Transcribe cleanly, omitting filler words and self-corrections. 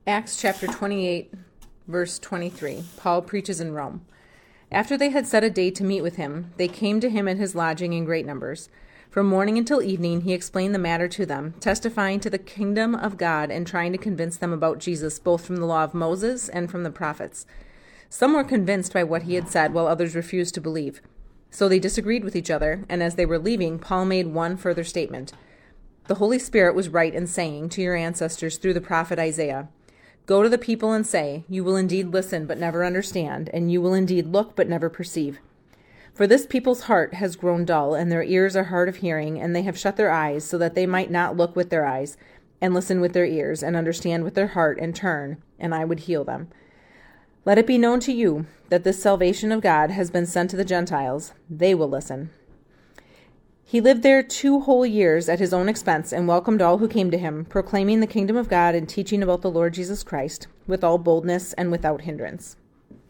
Acts chapter 28, verse 23. Paul preaches in Rome. After they had set a day to meet with him, they came to him at his lodging in great numbers. From morning until evening he explained the matter to them, testifying to the kingdom of God and trying to convince them about Jesus, both from the law of Moses and from the prophets. Some were convinced by what he had said, while others refused to believe. So they disagreed with each other, and as they were leaving, Paul made one further statement. The Holy Spirit was right in saying to your ancestors through the prophet Isaiah, "Go to the people and say, you will indeed listen but never understand, and you will indeed look but never perceive. For this people's heart has grown dull, and their ears are hard of hearing, and they have shut their eyes, so that they might not look with their eyes, and listen with their ears, and understand with their heart, and turn, and I would heal them. Let it be known to you that this salvation of God has been sent to the Gentiles. They will listen." He lived there 2 whole years at his own expense and welcomed all who came to him, proclaiming the kingdom of God and teaching about the Lord Jesus Christ with all boldness and without hindrance.